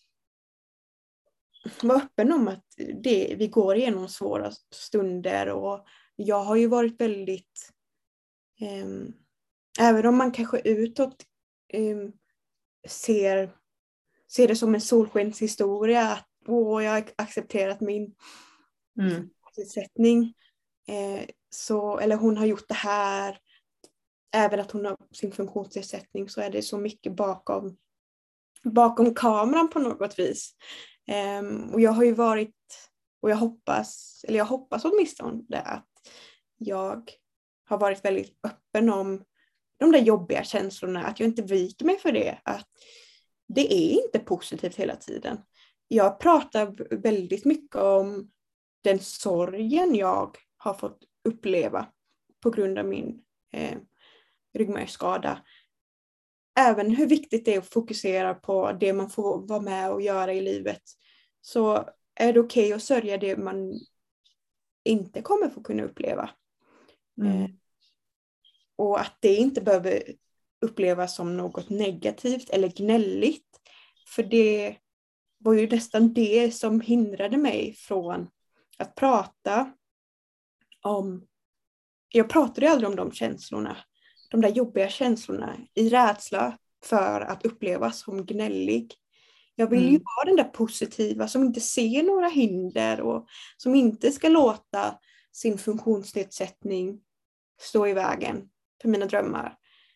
vara öppen om att det, vi går igenom svåra stunder. Och jag har ju varit väldigt... Eh, även om man kanske utåt eh, ser, ser det som en solskenshistoria. Att åh, jag har accepterat min Mm. sysselsättning. Eh, så, eller hon har gjort det här. Även att hon har sin funktionsnedsättning så är det så mycket bakom, bakom kameran på något vis. Eh, och jag har ju varit, och jag hoppas, eller jag hoppas åtminstone att jag har varit väldigt öppen om de där jobbiga känslorna. Att jag inte viker mig för det. Att det är inte positivt hela tiden. Jag pratar väldigt mycket om den sorgen jag har fått uppleva på grund av min eh, ryggmärgsskada. Även hur viktigt det är att fokusera på det man får vara med och göra i livet. Så är det okej att sörja det man inte kommer få kunna uppleva. Mm. Eh, och att det inte behöver upplevas som något negativt eller gnälligt. För det var ju nästan det som hindrade mig från att prata om... Jag pratade aldrig om de känslorna. De där jobbiga känslorna i rädsla för att upplevas som gnällig. Jag vill ju Mm. vara den där positiva som inte ser några hinder och som inte ska låta sin funktionsnedsättning stå i vägen för mina drömmar.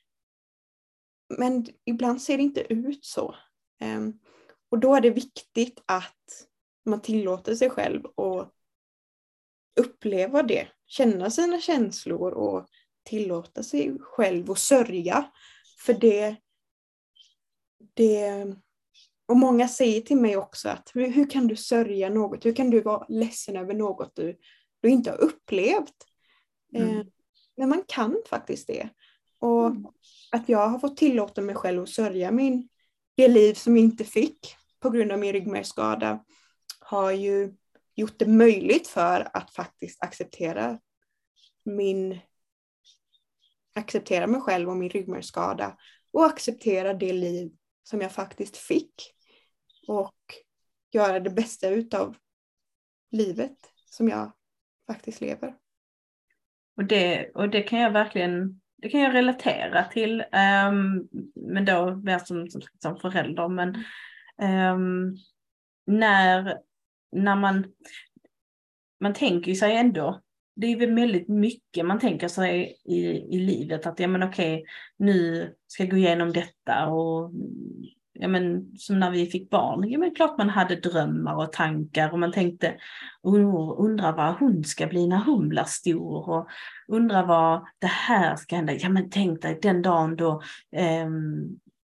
Men ibland ser det inte ut så. Um, och då är det viktigt att man tillåter sig själv att uppleva det. Känna sina känslor och tillåta sig själv att sörja. För det, det... Och många säger till mig också att hur, hur kan du sörja något? Hur kan du vara ledsen över något du, du inte har upplevt? Mm. Eh, men man kan faktiskt det. Och Mm. att jag har fått tillåta mig själv att sörja min, det liv som jag inte fick på grund av min ryggmärgsskada har ju gjort det möjligt för att faktiskt acceptera min acceptera mig själv och min ryggmärgsskada och acceptera det liv som jag faktiskt fick och göra det bästa utav livet som jag faktiskt lever. Och det, och det kan jag verkligen, det kan jag relatera till, um, men då mer som, som, som förälder, men um, när, när man, man tänker ju sig ändå, det är väl väldigt mycket man tänker sig i, i livet, att ja men okej, nu ska jag gå igenom detta och ja men som när vi fick barn, ja men klart man hade drömmar och tankar och man tänkte oh, undrar vad hon ska bli när hon blir stor och undrar vad det här ska hända, ja men tänk dig den dagen då eh,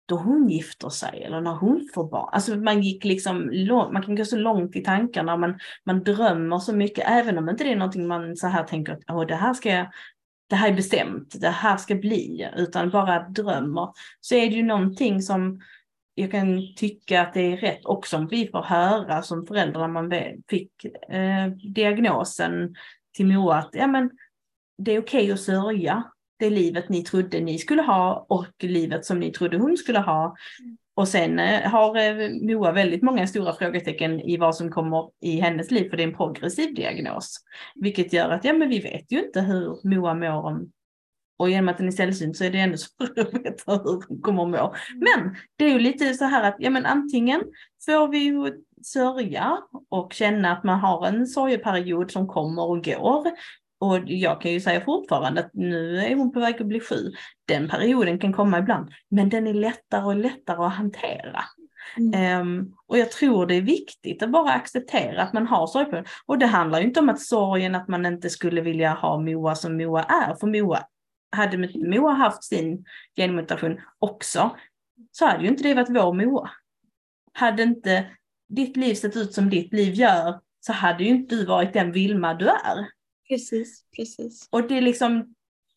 då hon gifter sig eller när hon får barn. Alltså man gick liksom lång, man kan gå så långt i tankarna, man, man drömmer så mycket, även om inte det är någonting man så här tänker att åh, det här ska jag, det här är bestämt, det här ska bli, utan bara drömmer, så är det ju någonting som jag kan tycka att det är rätt, och som vi får höra som föräldrar när man fick eh, diagnosen till Moa, att ja, men det är okej att sörja det livet ni trodde ni skulle ha och livet som ni trodde hon skulle ha. Och sen eh, har eh, Moa väldigt många stora frågetecken i vad som kommer i hennes liv, för det är en progressiv diagnos. Vilket gör att ja, men vi vet ju inte hur Moa mår om, och genom att den är sällsynt så är det ändå svårt att veta hur hon kommer att må. Men det är ju lite så här att ja, men antingen får vi ju sörja och känna att man har en sorgeperiod som kommer och går. Och jag kan ju säga fortfarande att nu är hon på väg att bli sju. Den perioden kan komma ibland, men den är lättare och lättare att hantera. Mm. Um, och jag tror det är viktigt att bara acceptera att man har sorg. Och det handlar ju inte om att sorgen att man inte skulle vilja ha Moa som Moa är. För Moa, hade Moa haft sin genmutation också, så hade ju inte det varit vår Moa. Hade inte ditt liv sett ut som ditt liv gör, så hade ju inte du varit den Vilma du är. Precis, precis. Och det är liksom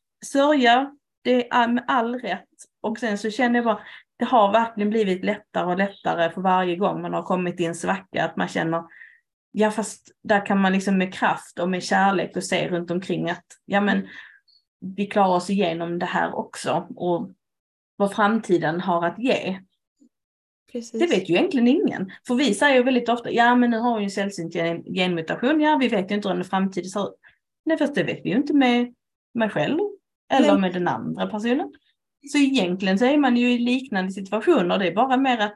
sörja, det är med all rätt. Och sen så känner jag bara, det har verkligen blivit lättare och lättare för varje gång man har kommit i en svacka, att man känner, ja fast där kan man liksom med kraft och med kärlek och se runt omkring att ja men vi klarar oss igenom det här också, och vad framtiden har att ge. Precis. Det vet ju egentligen ingen. För vi säger ju väldigt ofta, ja men nu har vi en sällsynt genmutation, ja vi vet ju inte hur den framtiden ser ut. Nej, fast det vet vi ju inte med mig själv eller med den andra personen. Så egentligen så är man ju i liknande situationer. Det är bara mer att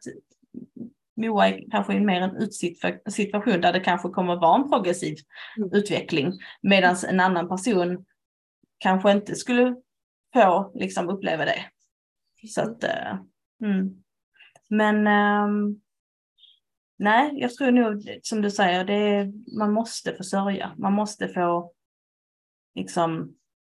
Moa är kanske i mer en utsatt situation där det kanske kommer vara en progressiv mm. utveckling. Medan en annan person kanske inte skulle få liksom uppleva det. Så att, uh, mm. Men um, nej, jag tror nog som du säger, det är, man måste försörja. Man måste få liksom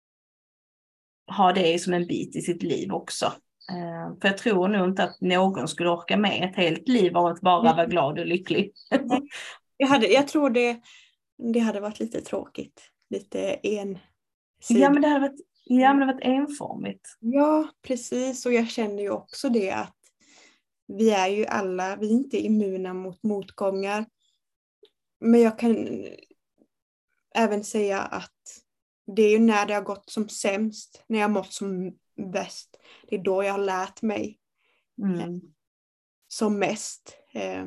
ha det som en bit i sitt liv också. Uh, för jag tror nog inte att någon skulle orka med ett helt liv av att bara vara glad och lycklig. jag, hade, jag tror det, det hade varit lite tråkigt. Lite ensidigt. Ja, men det hade varit, ja, men det hade varit enformigt. Ja, precis. Och jag känner ju också det att vi är ju alla, vi är inte immuna mot motgångar. Men jag kan även säga att det är ju när det har gått som sämst, när jag har mått som bäst, det är då jag har lärt mig mm. som mest.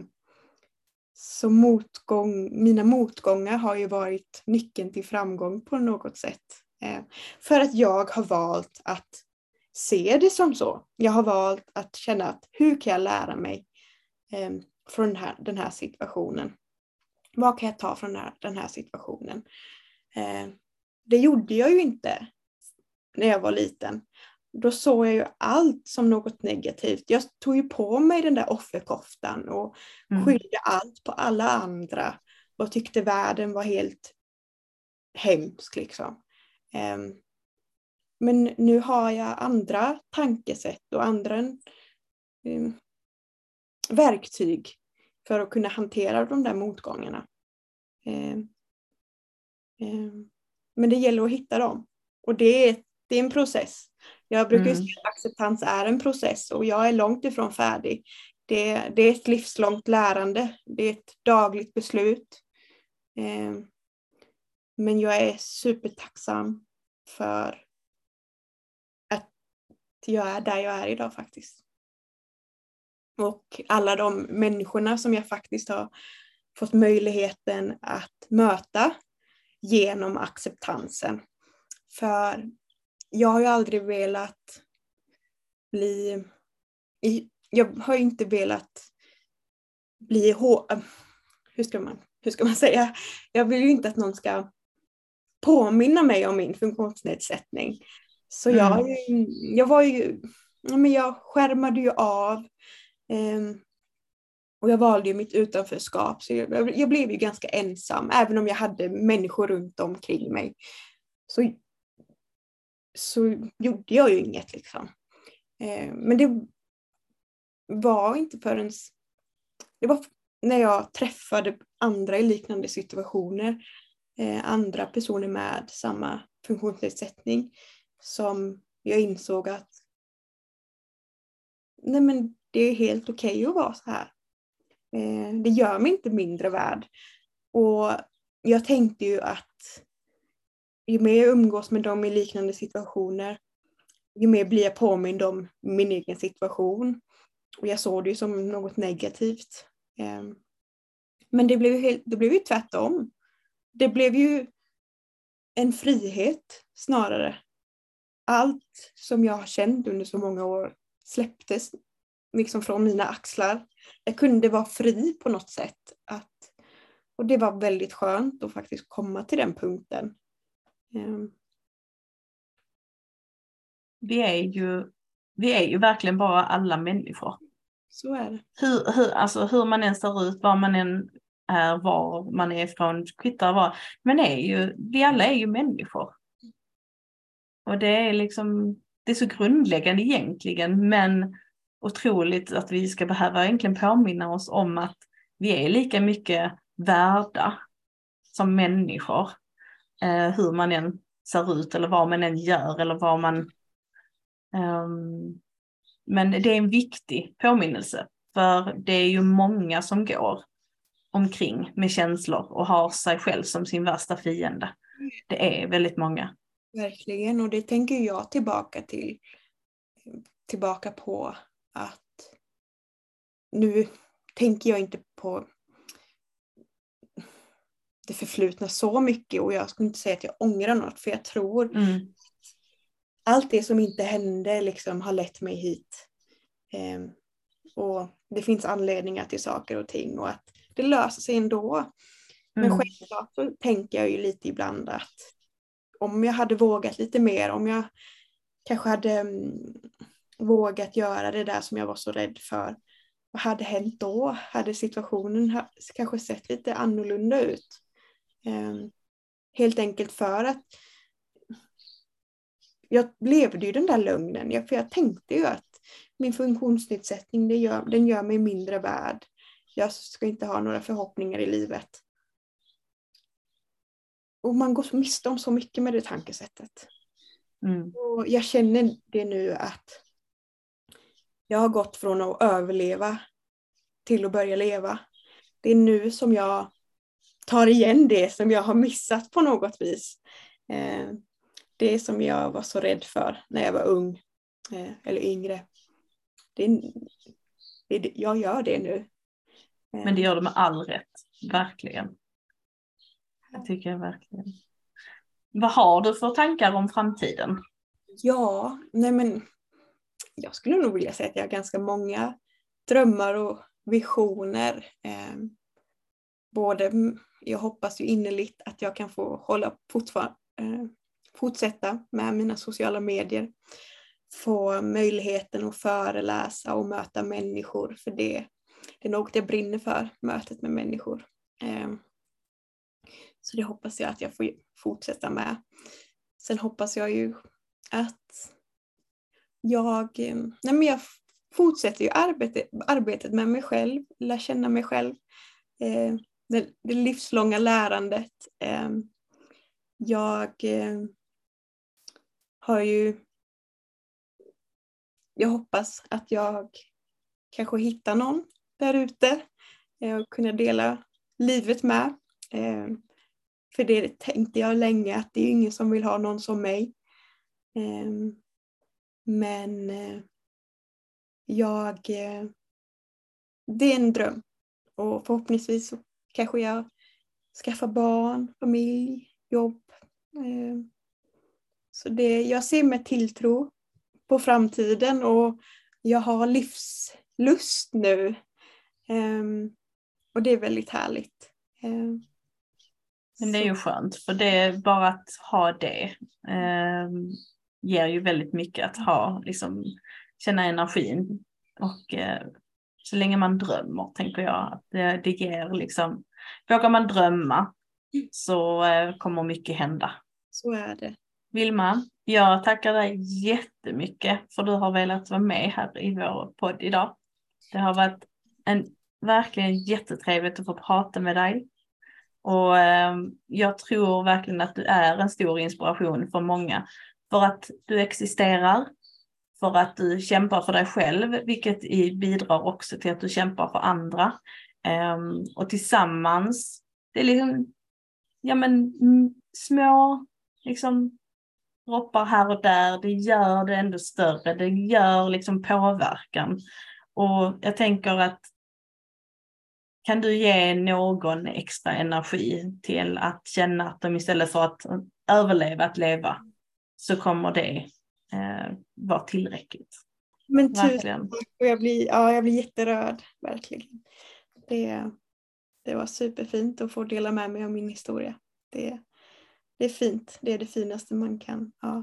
Så motgång, mina motgångar har ju varit nyckeln till framgång på något sätt. För att jag har valt att se det som så. Jag har valt att känna att hur kan jag lära mig från den här, den här situationen? Vad kan jag ta från den här, den här situationen? Det gjorde jag ju inte när jag var liten. Då såg jag ju allt som något negativt. Jag tog ju på mig den där offerkoftan och mm. skyllde allt på alla andra. Och tyckte världen var helt hemsk liksom. Um, men nu har jag andra tankesätt och andra um, verktyg för att kunna hantera de där motgångarna. Um, um, men det gäller att hitta dem. Och det är, det är en process. Jag brukar mm. säga att acceptans är en process och jag är långt ifrån färdig. Det, det är ett livslångt lärande. Det är ett dagligt beslut. Um, men jag är supertacksam för att jag är där jag är idag faktiskt. Och alla de människorna som jag faktiskt har fått möjligheten att möta genom acceptansen. För jag har ju aldrig velat bli, jag har ju inte velat bli, hur ska man, hur ska man säga? Jag vill ju inte att någon ska påminna mig om min funktionsnedsättning. Så mm. jag, jag var ju, men jag skärmade ju av eh, och jag valde ju mitt utanförskap. Så jag, jag blev ju ganska ensam, även om jag hade människor runt omkring mig. Så, så gjorde jag ju inget liksom. Eh, men det, var inte förrän det var när jag träffade andra i liknande situationer, eh, andra personer med samma funktionsnedsättning, som jag insåg att nej men det är helt okej att vara så här. Eh, det gör mig inte mindre värd. Och jag tänkte ju att ju mer jag umgås med dem i liknande situationer, ju mer blir jag påmind om min egen situation. Och jag såg det ju som något negativt. Eh, men det blev ju, helt, det blev ju tvärtom. Det blev ju en frihet snarare. Allt som jag har känt under så många år släpptes liksom från mina axlar. Jag kunde vara fri på något sätt. Att, och det var väldigt skönt att faktiskt komma till den punkten. Um. Vi är ju, vi är ju verkligen bara alla människor. Så är det. Hur, hur, alltså hur man än ser ut, var man än är, var man är ifrån, kvittar var. Men är ju, vi alla är ju människor. Och det är liksom, det är så grundläggande egentligen, men otroligt att vi ska behöva egentligen påminna oss om att vi är lika mycket värda som människor. Eh, hur man än ser ut eller vad man än gör eller vad man... Um, men det är en viktig påminnelse, för det är ju många som går omkring med känslor och har sig själv som sin värsta fiende. Det är väldigt många. Verkligen, och det tänker jag tillbaka till. Tillbaka på att nu tänker jag inte på det förflutna så mycket, och jag skulle inte säga att jag ångrar något, för jag tror mm. allt det som inte hände liksom har lett mig hit. Eh, och det finns anledningar till saker och ting, och att det löser sig ändå. Men Mm. självklart så tänker jag ju lite ibland att om jag hade vågat lite mer, om jag kanske hade um, vågat göra det där som jag var så rädd för, vad hade hänt då? Hade situationen ha, kanske sett lite annorlunda ut? Um, helt enkelt för att jag levde ju den där lögnen. Jag, för jag tänkte ju att min funktionsnedsättning, det gör, den gör mig mindre värd. Jag ska inte ha några förhoppningar i livet. Och man går så miste om så mycket med det tankesättet. Mm. Och jag känner det nu att jag har gått från att överleva till att börja leva. Det är nu som jag tar igen det som jag har missat på något vis. Eh, det som jag var så rädd för när jag var ung eh, eller yngre. Det, det, jag gör det nu. Eh. Men det gör du med all rätt, verkligen. Det tycker jag verkligen. Vad har du för tankar om framtiden? Ja, nej men jag skulle nog vilja säga att jag har ganska många drömmar och visioner. Eh, både, jag hoppas ju innerligt att jag kan få hålla fortfar- eh, fortsätta med mina sociala medier. Få möjligheten att föreläsa och möta människor, för det, det är något jag brinner för, mötet med människor. Eh, så det hoppas jag att jag får fortsätta med. Sen hoppas jag ju att jag, nej men jag fortsätter ju arbetet, arbetet med mig själv, lär känna mig själv. Eh, det, det livslånga lärandet. Eh, jag eh, har ju, jag hoppas att jag kanske hittar någon där ute eh, och kunna dela livet med. Eh, för det tänkte jag länge, att det är ju ingen som vill ha någon som mig. Eh, men eh, jag, eh, det är en dröm. Och förhoppningsvis så kanske jag skaffar barn, familj, jobb. Eh, så det, jag ser med tilltro på framtiden, och jag har livslust nu. Eh, och det är väldigt härligt. Eh, Men det är ju skönt, för det är bara att ha det eh, ger ju väldigt mycket att ha, liksom känna energin, och eh, så länge man drömmer, tänker jag att det, det ger liksom, vågar man drömma så eh, kommer mycket hända. Så är det. Vilma, jag tackar dig jättemycket för att du har velat vara med här i vår podd idag. Det har varit en verkligen jättetrevligt att få prata med dig. Och eh, jag tror verkligen att du är en stor inspiration för många. För att du existerar, för att du kämpar för dig själv, vilket bidrar också till att du kämpar för andra. Eh, och tillsammans, det är liksom, ja men små liksom droppar här och där, det gör det ändå större, det gör liksom påverkan. Och jag tänker att kan du ge någon extra energi till att känna att de istället för att överleva, att leva, så kommer det eh, vara tillräckligt. Men tusen tack, och jag blir, ja, jag blir jätterörd, verkligen. Det, det var superfint att få dela med mig av min historia. Det, det är fint, det är det finaste man kan. Ja.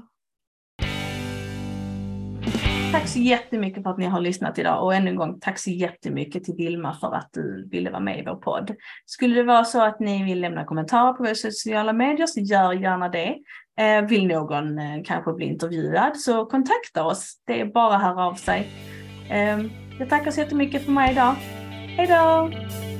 Tack så jättemycket för att ni har lyssnat idag, och ännu en gång tack så jättemycket till Vilma för att du ville vara med i vår podd. Skulle det vara så att ni vill lämna kommentarer på våra sociala medier, så gör gärna det. Eh, vill någon eh, kanske bli intervjuad, så kontakta oss. Det är bara att höra av sig. Eh, jag tackar så jättemycket för mig idag. Hej då!